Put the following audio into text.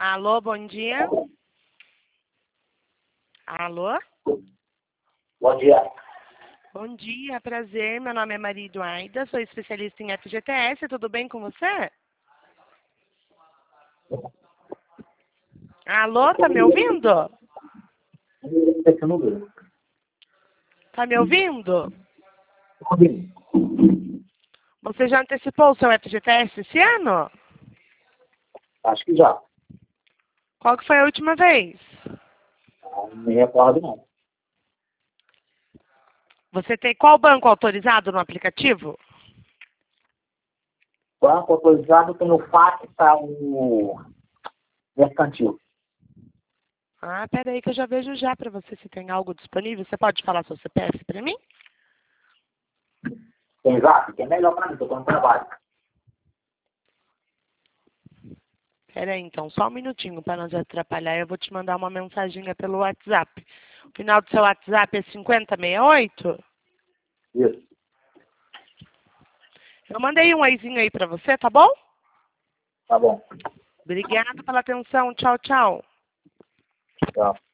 Alô, bom dia. Alô? Bom dia. Bom dia, prazer. Meu nome é Maria Eduarda, sou especialista em FGTS. Tudo bem com você? Alô, tá me ouvindo? Tá me ouvindo? Você já antecipou o seu FGTS esse ano? Acho que já. Qual que foi a última vez? Não me recordo, não. Você tem qual banco autorizado no aplicativo? Banco autorizado tem o FAC, tá o mercantil. Ah, peraí que eu já vejo já para você se tem algo disponível. Você pode falar seu CPF para mim? Tem Zap, que é melhor para mim, que eu tô no trabalho. Peraí, então, só um minutinho para não te atrapalhar. Eu vou te mandar uma mensaginha pelo WhatsApp. O final do seu WhatsApp é 5068? Isso. Eu mandei um oizinho aí para você, tá bom? Tá bom. Obrigada pela atenção. Tchau, tchau. Tchau.